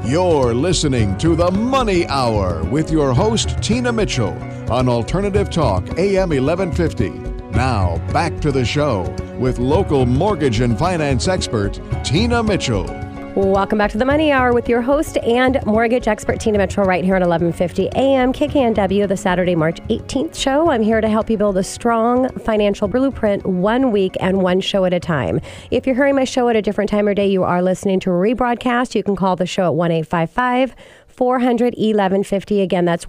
You're listening to The Money Hour with your host, Tina Mitchell, on Alternative Talk, AM 1150. Now, back to the show with local mortgage and finance expert, Tina Mitchell. Welcome back to The Money Hour with your host and mortgage expert, Tina Mitchell, right here at 1150 AM KKNW, the Saturday, March 18th show. I'm here to help you build a strong financial blueprint 1 week and one show at a time. If you're hearing my show at a different time or day, you are listening to a rebroadcast. You can call the show at 1-855-400-1150. Again, that's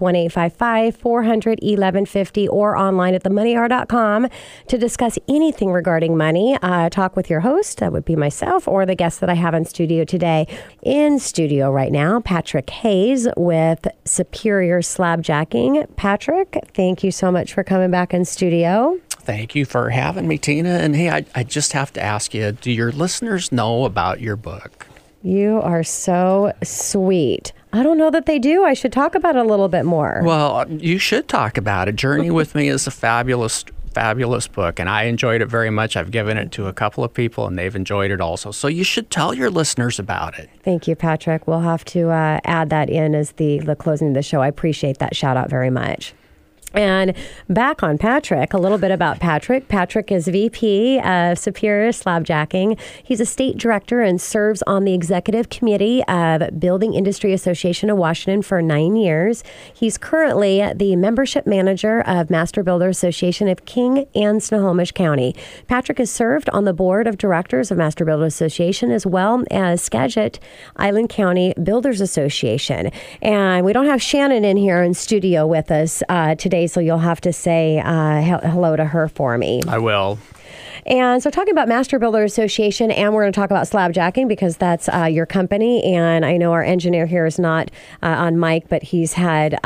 1-855-400-1150 or online at themoneyhour.com to discuss anything regarding money. Talk with your host, that would be myself, or the guest that I have in studio today. In studio right now, Patrick Hayes with Superior Slabjacking. Patrick, thank you so much for coming back in studio. Thank you for having me, Tina. And hey, I just have to ask you, do your listeners know about your book? You are so sweet. I don't know that they do. I should talk about it a little bit more. Well, you should talk about it. Journey with Me is a fabulous book, and I enjoyed it very much. I've given it to a couple of people, and they've enjoyed it also. So you should tell your listeners about it. Thank you, Patrick. We'll have to add that in as the closing of the show. I appreciate that shout out very much. And back on Patrick, a little bit about Patrick. Patrick is VP of Superior Slabjacking. He's a state director and serves on the executive committee of Building Industry Association of Washington for 9 years. He's currently the membership manager of Master Builder Association of King and Snohomish County. Patrick has served on the board of directors of Master Builder Association as well as Skagit Island County Builders Association. And we don't have Shannon in here in studio with us today, so you'll have to say hello to her for me. I will. And so talking about Master Builder Association, and we're going to talk about slabjacking because that's your company. And I know our engineer here is not on mic, but he's has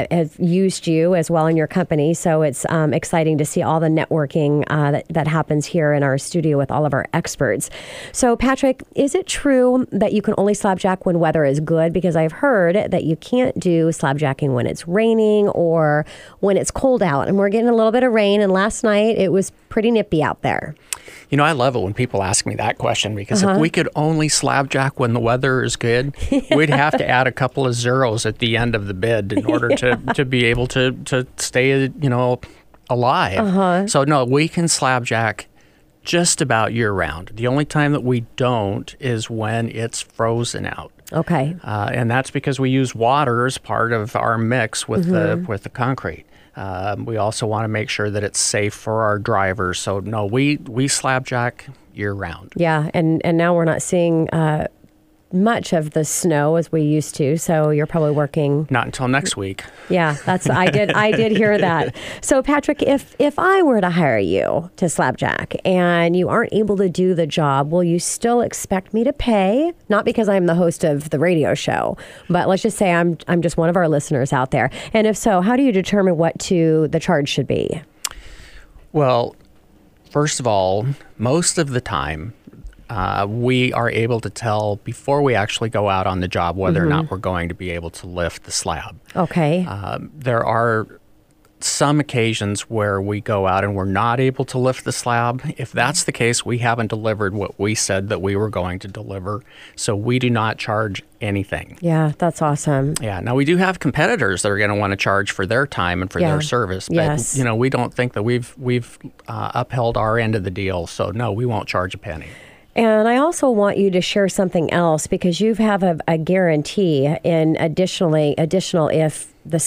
used you as well in your company. So it's exciting to see all the networking that happens here in our studio with all of our experts. So Patrick, is it true that you can only slabjack when weather is good? Because I've heard that you can't do slabjacking when it's raining or when it's cold out. And we're getting a little bit of rain. And last night it was pretty nippy out there. You know, I love it when people ask me that question because if we could only slabjack when the weather is good, we'd have to add a couple of zeros at the end of the bid in order to be able to stay, alive. So, no, we can slabjack just about year round. The only time that we don't is when it's frozen out. Okay. And that's because we use water as part of our mix with the concrete. We also want to make sure that it's safe for our drivers. So, no, we slabjack year-round. Yeah, and now we're not seeing much of the snow as we used to, so you're probably working... Not until next week. Yeah, I did hear that. So, Patrick, if I were to hire you to slabjack and you aren't able to do the job, will you still expect me to pay? Not because I'm the host of the radio show, but let's just say I'm just one of our listeners out there. And if so, how do you determine what the charge should be? Well, first of all, most of the time, we are able to tell before we actually go out on the job whether or not we're going to be able to lift the slab. Okay. There are some occasions where we go out and we're not able to lift the slab. If that's the case, we haven't delivered what we said that we were going to deliver, so we do not charge anything. Yeah, that's awesome. Yeah. Now, we do have competitors that are going to want to charge for their time and for their service, but we don't think that we've upheld our end of the deal, so no, we won't charge a penny. And I also want you to share something else because you have a guarantee in additional if the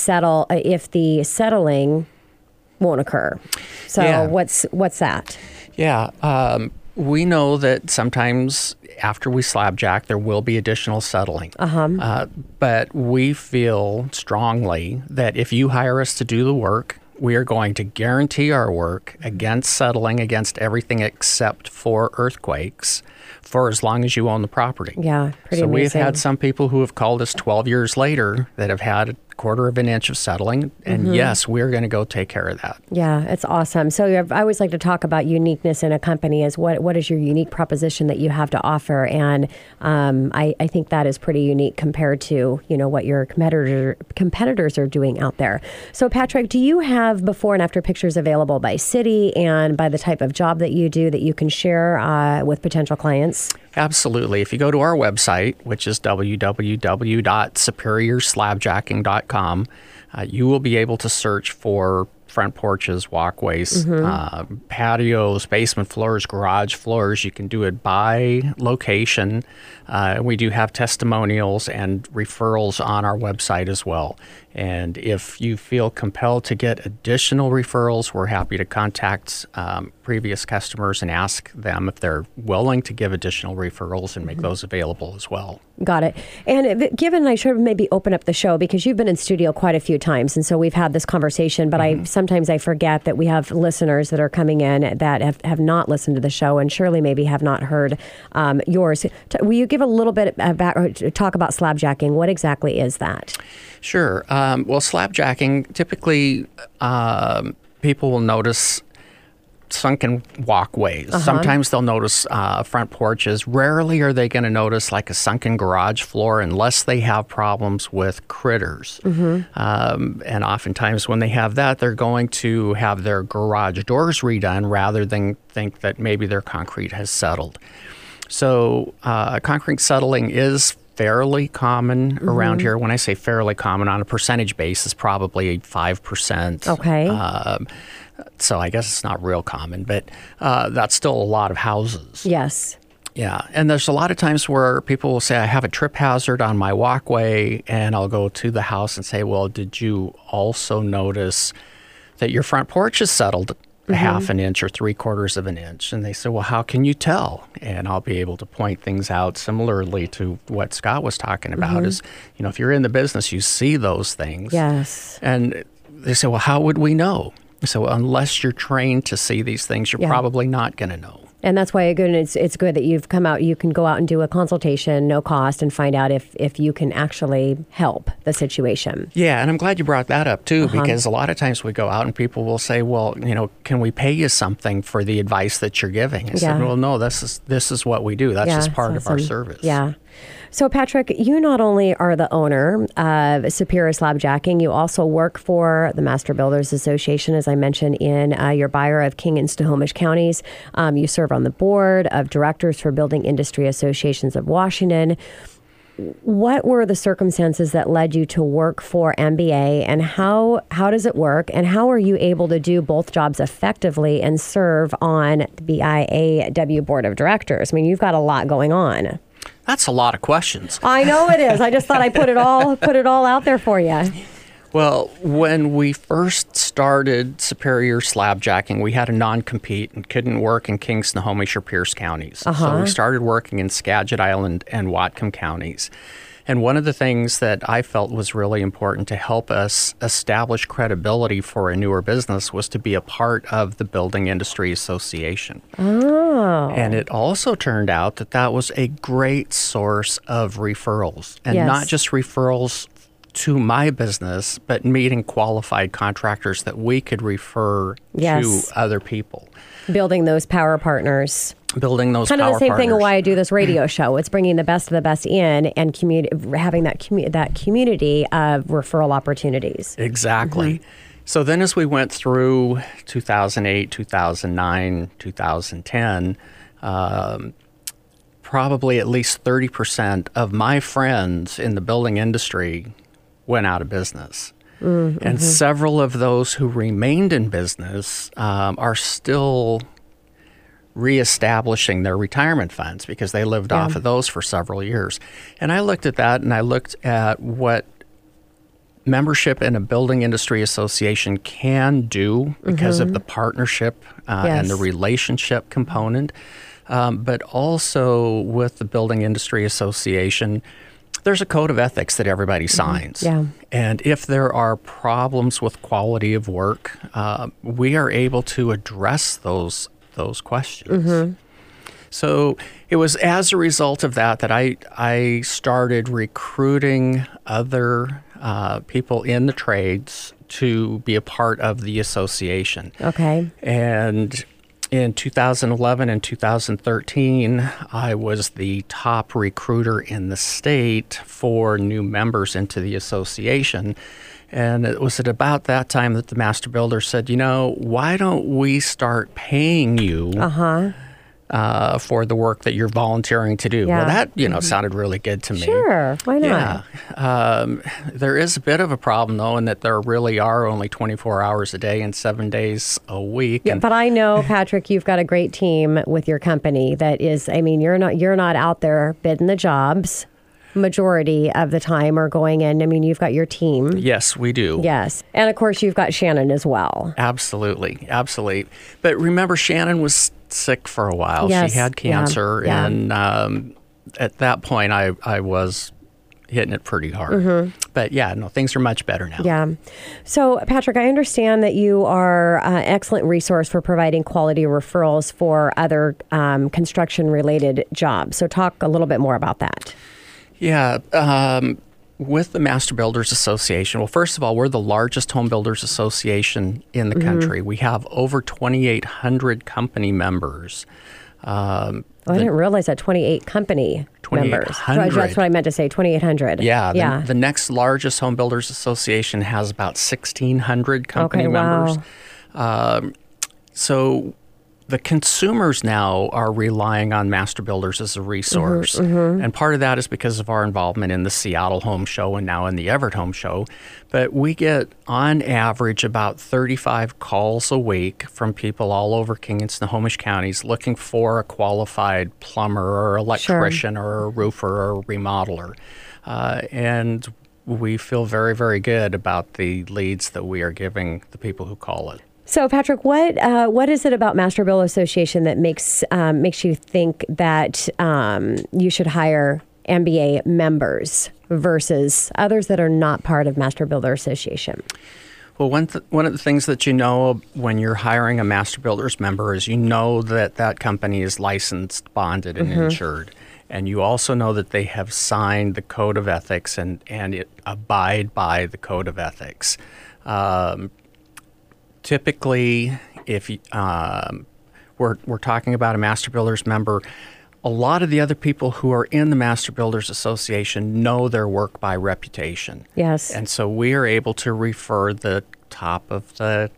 settling won't occur. So what's that? Yeah, we know that sometimes after we slabjack, there will be additional settling. But we feel strongly that if you hire us to do the work, we are going to guarantee our work against settling against everything except for earthquakes for as long as you own the property. Yeah, pretty amazing. So we've had some people who have called us 12 years later that have had quarter of an inch of settling. And yes, we're going to go take care of that. Yeah, it's awesome. So I always like to talk about uniqueness in a company is what is your unique proposition that you have to offer. And I think that is pretty unique compared to, what your competitors are doing out there. So Patrick, do you have before and after pictures available by city and by the type of job that you do that you can share with potential clients? Absolutely. If you go to our website, which is www.superiorslabjacking.com, you will be able to search for front porches, walkways, patios, basement floors, garage floors. You can do it by location. We do have testimonials and referrals on our website as well. And if you feel compelled to get additional referrals, we're happy to contact previous customers and ask them if they're willing to give additional referrals and make those available as well. Got it. And given I should maybe open up the show because you've been in studio quite a few times, and so we've had this conversation, but sometimes I forget that we have listeners that are coming in that have not listened to the show and surely maybe have not heard yours. Will you give a little bit about, talk about slabjacking? What exactly is that? Sure. Well, slabjacking, typically people will notice sunken walkways. Sometimes they'll notice front porches. Rarely are they going to notice like a sunken garage floor unless they have problems with critters. And oftentimes when they have that, they're going to have their garage doors redone rather than think that maybe their concrete has settled. So concrete settling is fairly common around here. When I say fairly common, on a percentage basis, probably 5%. Okay. So I guess it's not real common, but that's still a lot of houses. Yes. Yeah. And there's a lot of times where people will say, I have a trip hazard on my walkway, and I'll go to the house and say, well, did you also notice that your front porch is settled a half an inch or 3/4 of an inch? And they say, well, how can you tell? And I'll be able to point things out similarly to what Scott was talking about is, if you're in the business, you see those things. Yes. And they say, well, how would we know? So unless you're trained to see these things, you're probably not going to know. And that's why it's good that you've come out. You can go out and do a consultation, no cost, and find out if you can actually help the situation. Yeah, and I'm glad you brought that up too, because a lot of times we go out and people will say, well, can we pay you something for the advice that you're giving? I said, well, no, this is what we do. That's just part of our service. Yeah. So, Patrick, you not only are the owner of Superior Slabjacking, you also work for the Master Builders Association, as I mentioned, in your buyer of King and Snohomish counties. You serve on the board of directors for Building Industry Associations of Washington. What were the circumstances that led you to work for MBA, and how does it work, and how are you able to do both jobs effectively and serve on the IAW Board of Directors? I mean, you've got a lot going on. That's a lot of questions. I know it is. I just thought I'd put it all out there for you. Well, when we first started Superior Slabjacking, we had a non-compete and couldn't work in King, Snohomish, or Pierce counties. So we started working in Skagit Island and Whatcom counties. And one of the things that I felt was really important to help us establish credibility for a newer business was to be a part of the Building Industry Association. Oh. And it also turned out that was a great source of referrals. And not just referrals to my business, but meeting qualified contractors that we could refer to other people. Building those power partners. Building those kind of power the same partners. thing of why I do this radio show. It's bringing the best of the best in and having that community of referral opportunities. Exactly. So then as we went through 2008, 2009, 2010, probably at least 30% of my friends in the building industry went out of business. And several of those who remained in business are still reestablishing their retirement funds because they lived off of those for several years. And I looked at that, and I looked at what membership in a building industry association can do because of the partnership and the relationship component. But also with the Building Industry Association, there's a code of ethics that everybody signs. And if there are problems with quality of work, we are able to address those questions. So it was as a result of that I started recruiting other people in the trades to be a part of the association. Okay. And in 2011 and 2013, I was the top recruiter in the state for new members into the association. And it was at about that time that the Master Builder said, why don't we start paying you for the work that you're volunteering to do? Yeah. Well, that, sounded really good to me. Sure. Why not? Yeah. There is a bit of a problem, though, in that there really are only 24 hours a day and 7 days a week. Yeah, but I know, Patrick, you've got a great team with your company that is, you're not out there bidding the jobs. Majority of the time are going in. You've got your team. Yes, we do. Yes. And of course, you've got Shannon as well. Absolutely. But remember, Shannon was sick for a while. Yes. She had cancer. Yeah. And at that point, I was hitting it pretty hard. But things are much better now. Yeah. So, Patrick, I understand that you are an excellent resource for providing quality referrals for other construction-related jobs. So talk a little bit more about that. Yeah, with the Master Builders Association, well, first of all, we're the largest home builders association in the country. We have over 2,800 company members. I didn't realize that 28 company members. That's what I meant to say, 2,800. Yeah. The next largest home builders association has about 1,600 company members. Wow. So the consumers now are relying on Master Builders as a resource. And part of that is because of our involvement in the Seattle Home Show and now in the Everett Home Show. But we get, on average, about 35 calls a week from people all over King and Snohomish counties looking for a qualified plumber or electrician or a roofer or a remodeler. And we feel very, very good about the leads that we are giving the people who call it. So, Patrick, what is it about Master Builder Association that makes you think that you should hire MBA members versus others that are not part of Master Builder Association? Well, one of the things that you know when you're hiring a Master Builders member is that company is licensed, bonded, and insured. And you also know that they have signed the Code of Ethics and abide by the Code of Ethics. Typically, if we're talking about a Master Builders member, a lot of the other people who are in the Master Builders Association know their work by reputation. Yes. And so we are able to refer the top of the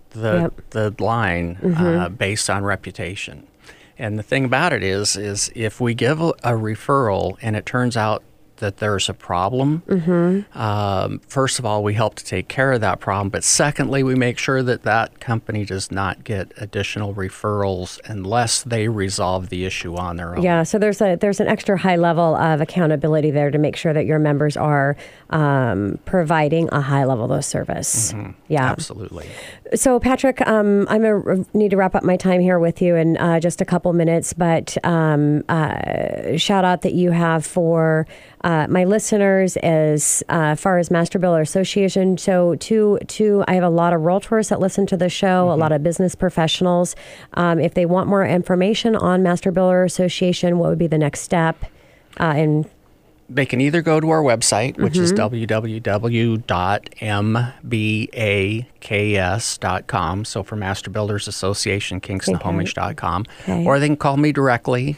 line based on reputation. And the thing about it is if we give a referral and it turns out that there's a problem, first of all, we help to take care of that problem. But secondly, we make sure that company does not get additional referrals unless they resolve the issue on their own. Yeah, so there's an extra high level of accountability there to make sure that your members are providing a high level of service. Yeah, absolutely. So, Patrick, I'm going to need to wrap up my time here with you in just a couple minutes, but shout out that you have for my listeners as far as Master Builder Association. So, I have a lot of realtors that listen to the show, a lot of business professionals. If they want more information on Master Builder Association, what would be the next step? They can either go to our website, which is www.mbaks.com, so for Master Builders Association, kingsnohomish.com, or they can call me directly,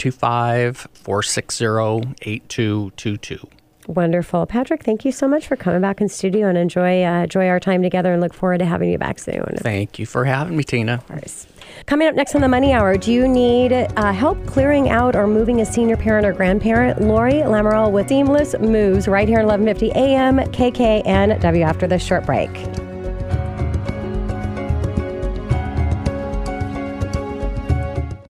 425-460-8222. Wonderful. Patrick, thank you so much for coming back in studio and enjoy our time together and look forward to having you back soon. Thank you for having me, Tina. Of course. Coming up next on the Money Hour, do you need help clearing out or moving a senior parent or grandparent? Lori Lamoureux with Seamless Moves right here at 1150 AM KKNW after this short break.